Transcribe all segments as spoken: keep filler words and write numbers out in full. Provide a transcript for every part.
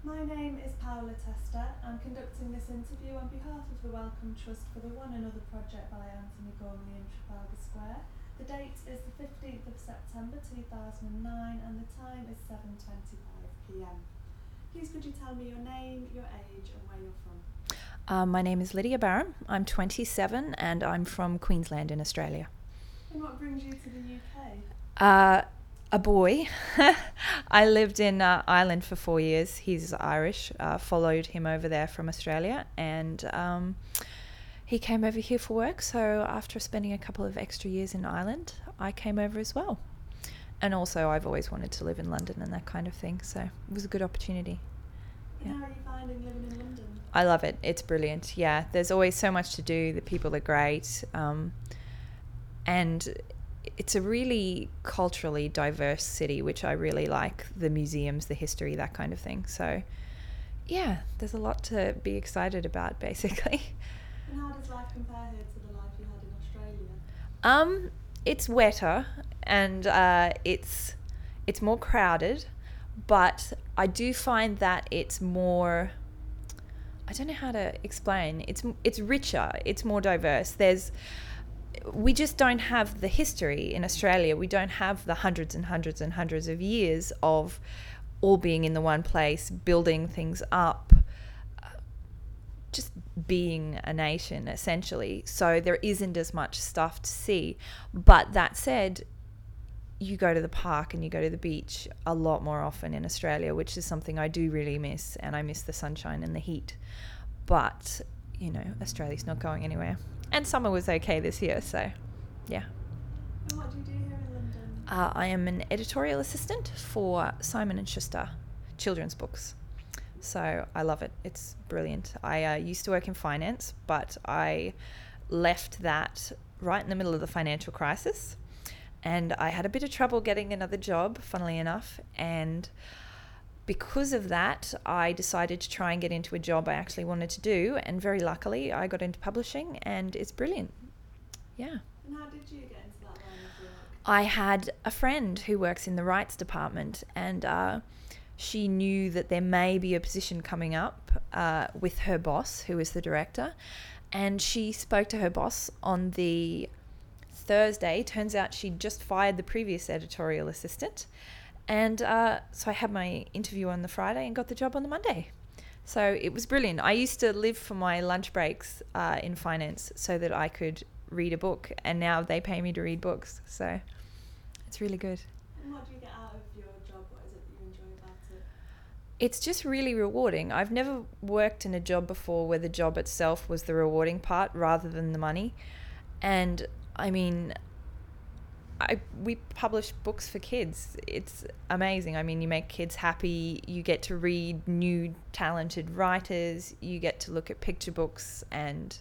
My name is Paola Testa. I'm conducting this interview on behalf of the Wellcome Trust for the One Another project by Anthony Gormley in Trafalgar Square. The date is the fifteenth of September two thousand nine and the time is seven twenty-five p m. Please could you tell me your name, your age and where you're from? Uh, my name is Lydia Barham. I'm twenty-seven and I'm from Queensland in Australia. And what brings you to the U K? Uh, a boy. I lived in uh, Ireland for four years. He's Irish. Uh, followed him over there from Australia and um, he came over here for work. So after spending a couple of extra years in Ireland, I came over as well. And also I've always wanted to live in London and that kind of thing. So it was a good opportunity. And yeah. How are you finding living in London? I love it. It's brilliant. Yeah, there's always so much to do. The people are great. Um, and it's a really culturally diverse city, which I really like. The museums, the history, that kind of thing. So, yeah, there's a lot to be excited about, basically. And how does life compare here to the life you had in Australia? Um, it's wetter and uh, it's it's more crowded, but I do find that it's more... I don't know how to explain. It's it's richer. It's more diverse. There's, we just don't have the history in Australia. We don't have the hundreds and hundreds and hundreds of years of all being in the one place, building things up, just being a nation essentially. So there isn't as much stuff to see. But that said, you go to the park and you go to the beach a lot more often in Australia, which is something I do really miss, and I miss the sunshine and the heat. But, you know, Australia's not going anywhere. And summer was okay this year, so, yeah. And what do you do here in London? Uh, I am an editorial assistant for Simon and Schuster children's books. So I love it. It's brilliant. I uh, used to work in finance, but I left that right in the middle of the financial crisis. And I had a bit of trouble getting another job, funnily enough. And because of that, I decided to try and get into a job I actually wanted to do. And very luckily, I got into publishing and it's brilliant. Yeah. And how did you get into that line of work? I had a friend who works in the rights department and uh, she knew that there may be a position coming up uh, with her boss, who is the director. And she spoke to her boss on the Thursday. Turns out she'd just fired the previous editorial assistant, and uh, so I had my interview on the Friday and got the job on the Monday. So it was brilliant. I used to live for my lunch breaks uh, in finance so that I could read a book, and now they pay me to read books, so it's really good. And what do you get out of your job? What is it that you enjoy about it? It's just really rewarding. I've never worked in a job before where the job itself was the rewarding part rather than the money. And I mean, I, we publish books for kids. It's amazing. I mean, you make kids happy. You get to read new talented writers. You get to look at picture books, and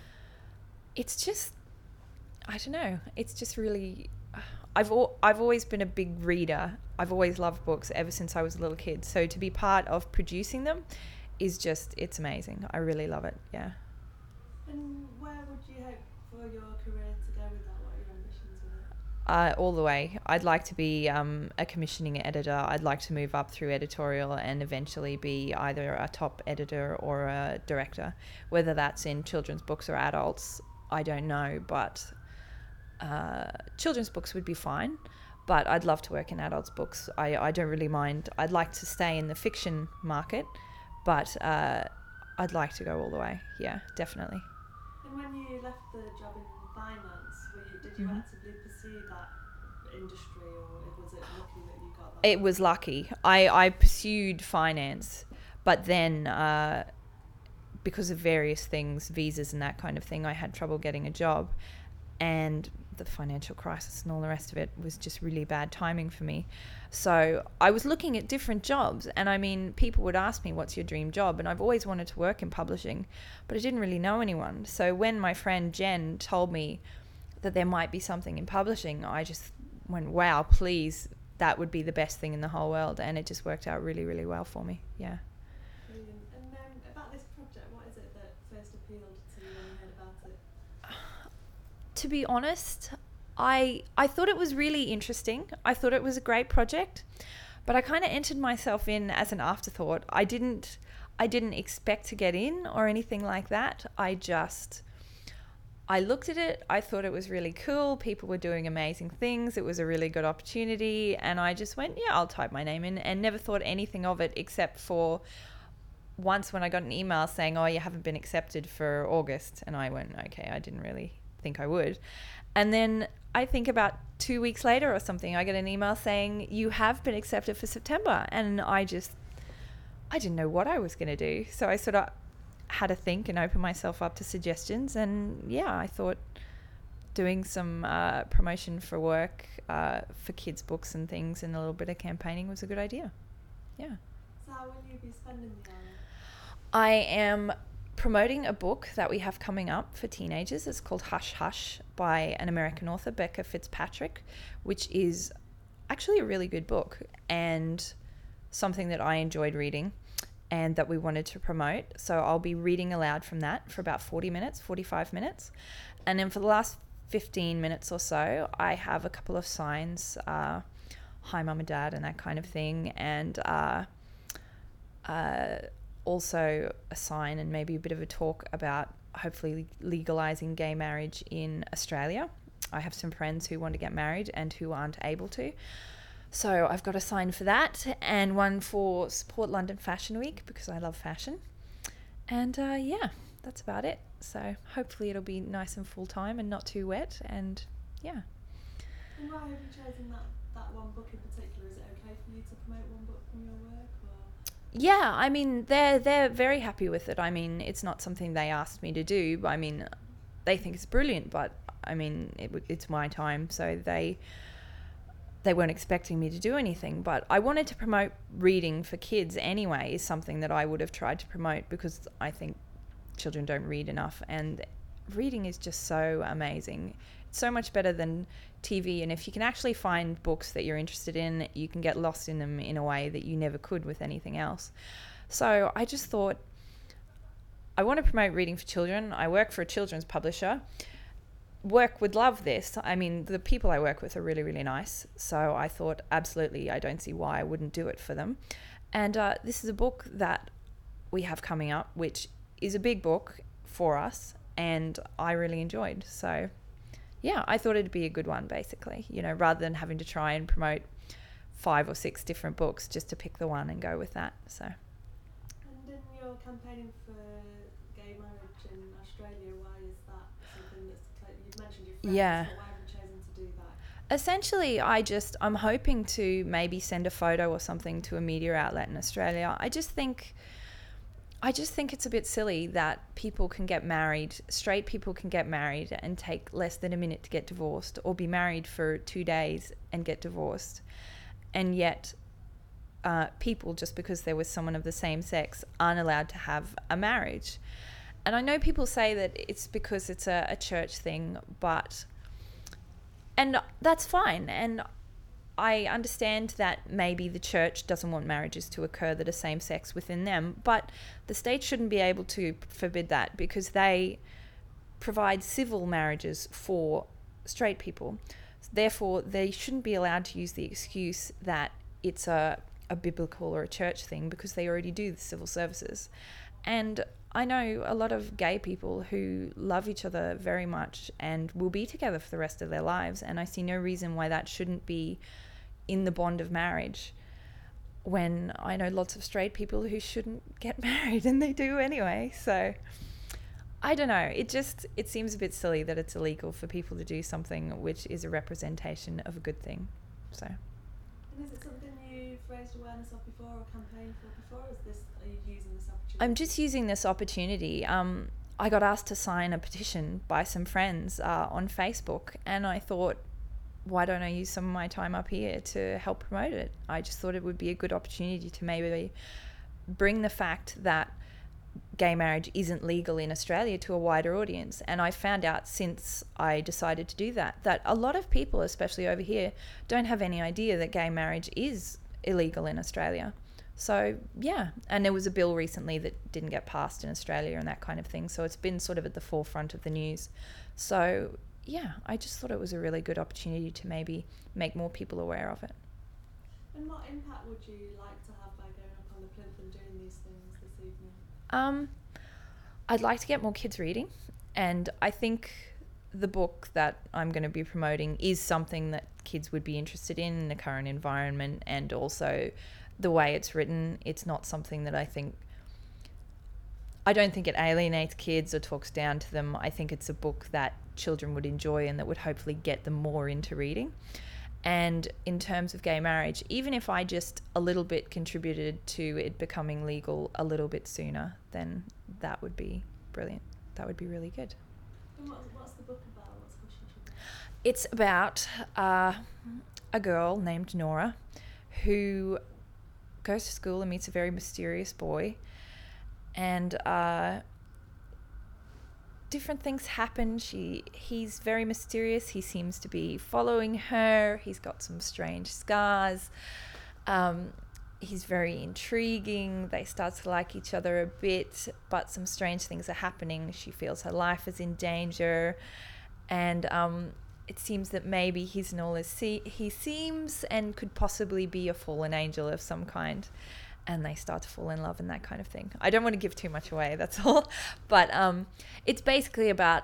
it's just, I don't know. It's just really, I've al- I've always been a big reader. I've always loved books ever since I was a little kid. So to be part of producing them is just, it's amazing. I really love it. Yeah. And where would you hope for your career to go with that? What are your ambitions with it? Uh, all the way. I'd like to be um, a commissioning editor. I'd like to move up through editorial and eventually be either a top editor or a director. Whether that's in children's books or adults, I don't know, but uh, children's books would be fine. But I'd love to work in adults' books. I, I don't really mind. I'd like to stay in the fiction market, but uh, I'd like to go all the way. Yeah, definitely. And when you left the job in finance, were you, did you Mhm. actively pursue that industry, or was it lucky that you got that? It was lucky. I, I pursued finance, but then uh, because of various things, visas and that kind of thing, I had trouble getting a job. And the financial crisis and all the rest of it was just really bad timing for me. So I was looking at different jobs, and I mean, people would ask me, what's your dream job? And I've always wanted to work in publishing, but I didn't really know anyone. So when my friend Jen told me that there might be something in publishing, I just went, wow, please, that would be the best thing in the whole world. And it just worked out really, really well for me. Yeah. Brilliant. And um, about this project, what is it that first appealed to you when you heard about it? To be honest, I I thought it was really interesting. I thought it was a great project, but I kind of entered myself in as an afterthought. I didn't I didn't expect to get in or anything like that. I just I looked at it, I thought it was really cool, people were doing amazing things, it was a really good opportunity, and I just went, yeah, I'll type my name in, and never thought anything of it except for once when I got an email saying, oh, you haven't been accepted for August, and I went, okay, I didn't really think I would. And then I think about two weeks later or something, I get an email saying, you have been accepted for September, and I just, I didn't know what I was going to do, so I sort of had to think and open myself up to suggestions, and yeah, I thought doing some uh, promotion for work uh, for kids' books and things and a little bit of campaigning was a good idea. Yeah. So how will you be spending the hour? I am promoting a book that we have coming up for teenagers. It's called Hush Hush by an American author, Becca Fitzpatrick, which is actually a really good book and something that I enjoyed reading and that we wanted to promote. So I'll be reading aloud from that for about forty minutes, forty-five minutes. And then for the last fifteen minutes or so, I have a couple of signs, uh, hi mum and dad and that kind of thing. And uh, uh, also a sign and maybe a bit of a talk about hopefully legalising gay marriage in Australia. I have some friends who want to get married and who aren't able to. So I've got a sign for that, and one for Support London Fashion Week because I love fashion. And uh, yeah, that's about it. So hopefully it'll be nice and full time and not too wet, and yeah. And why have you chosen that, that one book in particular? Is it okay for you to promote one book from your work? Or? Yeah, I mean, they're, they're very happy with it. I mean, it's not something they asked me to do. I mean, they think it's brilliant, but I mean, it, it's my time, so they... they weren't expecting me to do anything, but I wanted to promote reading for kids anyway, is something that I would have tried to promote because I think children don't read enough, and reading is just so amazing. It's so much better than T V, and if you can actually find books that you're interested in, you can get lost in them in a way that you never could with anything else. So I just thought, I want to promote reading for children. I work for a children's publisher. Work would love this. I mean, the people I work with are really, really nice. So I thought, absolutely, I don't see why I wouldn't do it for them. And uh, this is a book that we have coming up, which is a big book for us, and I really enjoyed. So, yeah, I thought it'd be a good one, basically, you know, rather than having to try and promote five or six different books, just to pick the one and go with that. So. And in your campaigning for gay marriage in Australia, why is that something that's, you've mentioned your friends, Yeah. but why have you chosen to do that? Essentially, I just, I'm hoping to maybe send a photo or something to a media outlet in Australia. I just think, I just think it's a bit silly that people can get married, straight people can get married and take less than a minute to get divorced, or be married for two days and get divorced. And yet, uh, people, just because they're with someone of the same sex, aren't allowed to have a marriage. And I know people say that it's because it's a, a church thing, but, and that's fine. And I understand that maybe the church doesn't want marriages to occur that are same sex within them, but the state shouldn't be able to forbid that because they provide civil marriages for straight people. Therefore, they shouldn't be allowed to use the excuse that it's a, a biblical or a church thing because they already do the civil services. And I know a lot of gay people who love each other very much and will be together for the rest of their lives, and I see no reason why that shouldn't be in the bond of marriage, when I know lots of straight people who shouldn't get married and they do anyway. So I don't know, it just it seems a bit silly that it's illegal for people to do something which is a representation of a good thing. So. And is it something you've raised awareness of before or campaigned for before? Or is this, are you using this opportunity? I'm just using this opportunity. Um, I got asked to sign a petition by some friends uh, on Facebook, and I thought, why don't I use some of my time up here to help promote it? I just thought it would be a good opportunity to maybe bring the fact that gay marriage isn't legal in Australia to a wider audience. And I found out since I decided to do that, that a lot of people, especially over here, don't have any idea that gay marriage is illegal in Australia. So, yeah. And there was a bill recently that didn't get passed in Australia and that kind of thing. So it's been sort of at the forefront of the news. So, yeah, I just thought it was a really good opportunity to maybe make more people aware of it. And what impact would you like to have by going up on the plinth and doing these things this evening? Um, I'd like to get more kids reading, and I think the book that I'm going to be promoting is something that kids would be interested in in the current environment, and also the way it's written. It's not something that I think I don't think it alienates kids or talks down to them. I think it's a book that children would enjoy and that would hopefully get them more into reading. And in terms of gay marriage, even if I just a little bit contributed to it becoming legal a little bit sooner, then that would be brilliant. That would be really good. And what, what's the book about? What's Hush Hush about? It's about uh, a girl named Nora who goes to school and meets a very mysterious boy. And uh, different things happen. She, he's very mysterious. He seems to be following her. He's got some strange scars. Um, he's very intriguing. They start to like each other a bit, but some strange things are happening. She feels her life is in danger, and um, it seems that maybe he's not all as see- he seems, and could possibly be a fallen angel of some kind. And they start to fall in love and that kind of thing. I don't want to give too much away, that's all. But um, it's basically about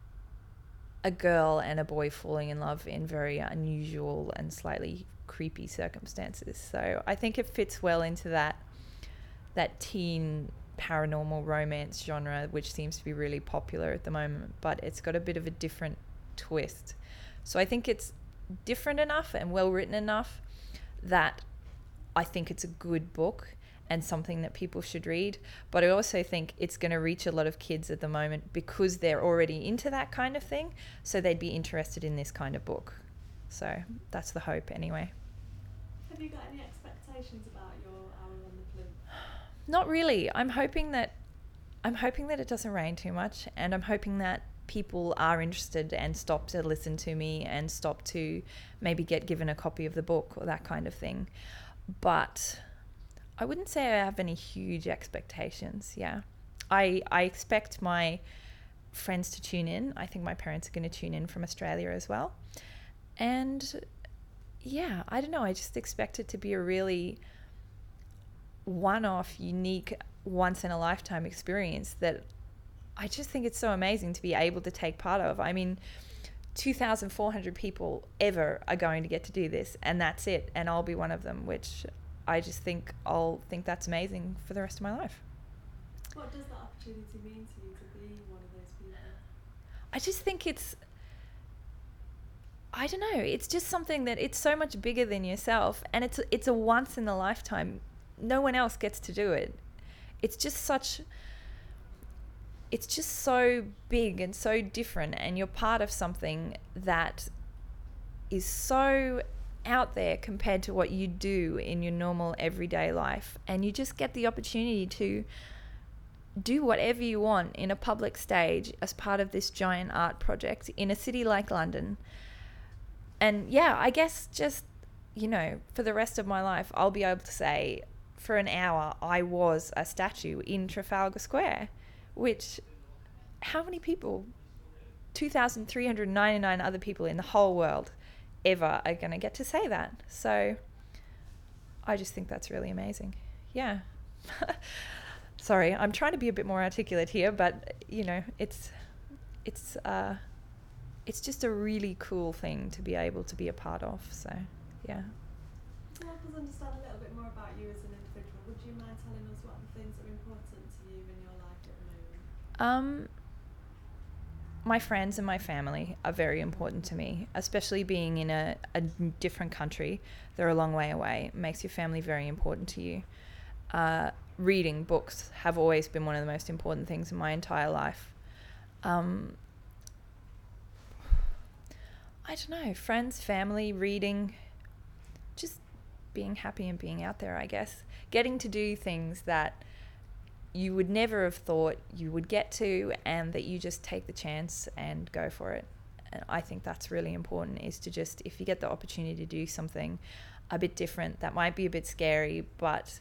a girl and a boy falling in love in very unusual and slightly creepy circumstances. So I think it fits well into that that teen paranormal romance genre, which seems to be really popular at the moment. But it's got a bit of a different twist. So I think it's different enough and well written enough that I think it's a good book and something that people should read. But I also think it's going to reach a lot of kids at the moment because they're already into that kind of thing. So they'd be interested in this kind of book. So that's the hope anyway. Have you got any expectations about your hour on the plinth? Not really. I'm hoping that I'm hoping that it doesn't rain too much, and I'm hoping that people are interested and stop to listen to me and stop to maybe get given a copy of the book or that kind of thing. But I wouldn't say I have any huge expectations. Yeah, I I expect my friends to tune in. I think my parents are going to tune in from Australia as well. And yeah, I don't know. I just expect it to be a really one-off, unique, once-in-a-lifetime experience that I just think it's so amazing to be able to take part of. I mean, two thousand four hundred people ever are going to get to do this, and that's it, and I'll be one of them, which I just think I'll think that's amazing for the rest of my life. What does that opportunity mean to you to be one of those people? I just think it's I don't know, it's just something that it's so much bigger than yourself, and it's it's a once in a lifetime. No one else gets to do it. It's just such It's just so big and so different, and you're part of something that is so out there compared to what you do in your normal everyday life, and you just get the opportunity to do whatever you want in a public stage as part of this giant art project in a city like London. And yeah, I guess just, you know, for the rest of my life, I'll be able to say for an hour I was a statue in Trafalgar Square, which, how many people, two thousand three hundred ninety-nine other people in the whole world ever are going to get to say that? So I just think that's really amazing. Yeah. Sorry, I'm trying to be a bit more articulate here, but you know, it's it's uh it's just a really cool thing to be able to be a part of. So yeah. To help us understand a little bit more about you as an individual, would you mind telling us what the things that are important to you in your life at the moment? Um, my friends and my family are very important to me, especially being in a, a different country. They're a long way away. It makes your family very important to you. Uh, reading books have always been one of the most important things in my entire life. Um, I don't know, friends, family, reading, just being happy and being out there, I guess. Getting to do things that you would never have thought you would get to, and that you just take the chance and go for it. And I think that's really important, is to just, if you get the opportunity to do something a bit different, that might be a bit scary, but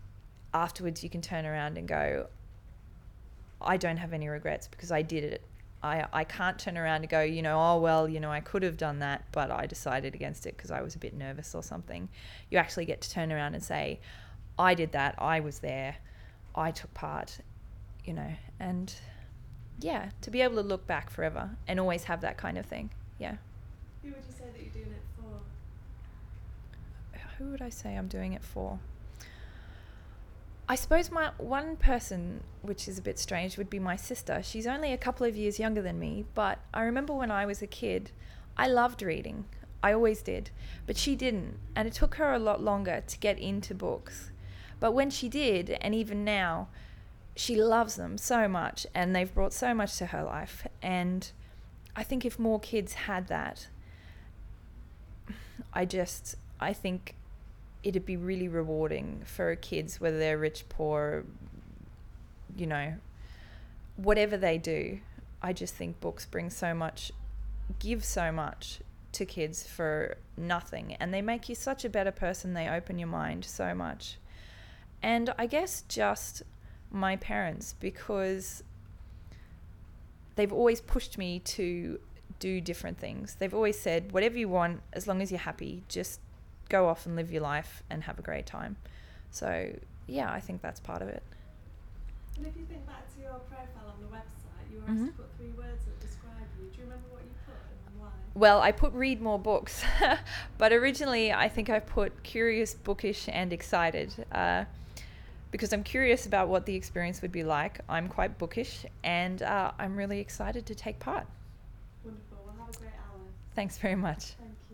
afterwards you can turn around and go, I don't have any regrets because I did it, I, I can't turn around and go, you know, oh, well, you know, I could have done that, but I decided against it because I was a bit nervous or something. You actually get to turn around and say, I did that, I was there, I took part, you know, and yeah, to be able to look back forever and always have that kind of thing. Yeah. Who would you say that you're doing it for? Who would I say I'm doing it for? I suppose my one person, which is a bit strange, would be my sister. She's only a couple of years younger than me, but I remember when I was a kid, I loved reading. I always did. But she didn't, and it took her a lot longer to get into books. But when she did, and even now, she loves them so much, and they've brought so much to her life. And I think if more kids had that, I just, I think it'd be really rewarding for kids, whether they're rich, poor, you know, whatever they do. I just think books bring so much, give so much to kids for nothing, and they make you such a better person. They open your mind so much. And I guess just my parents, because they've always pushed me to do different things. They've always said, whatever you want, as long as you're happy, just go off and live your life and have a great time. So yeah, I think that's part of it. And if you think back to your profile on the website, you were Mm-hmm. asked to put three words that describe you. Do you remember what you put and why? Well, I put read more books, but originally I think I put curious, bookish, and excited, uh, because I'm curious about what the experience would be like. I'm quite bookish, and uh, I'm really excited to take part. Wonderful. Well, have a great hour. Thanks very much. Thank you.